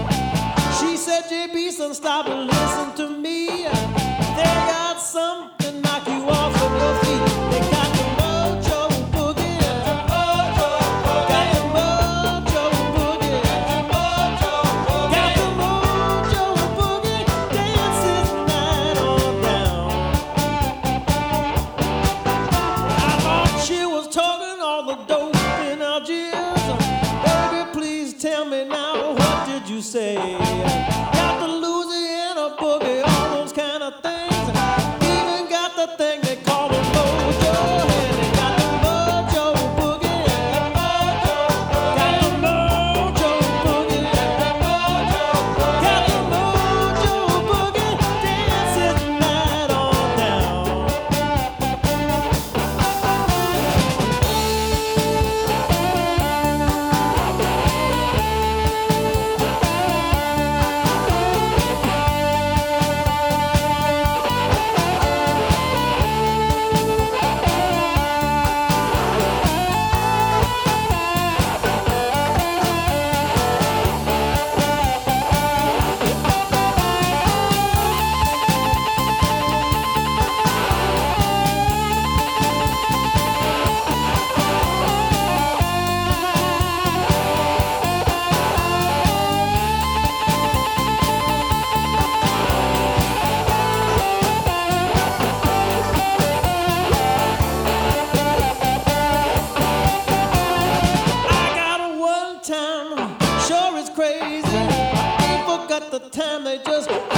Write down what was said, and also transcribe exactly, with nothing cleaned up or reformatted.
She said, J B, son, stop and listen to me. They got something knock you off of your feet. They got the mojo boogie. Got the mojo boogie. Got the mojo boogie. Dance this night on down. I thought she was talking all the dope in Algiers. Baby, please tell me now, what did you say? Got the Louisiana boogie, all those kind of things. Even got the thing they call the mojo. And they got the mojo boogie. Got the mojo boogie. Got the mojo boogie. Dance it night on down. Sure it's crazy. Ain't forgot the time they just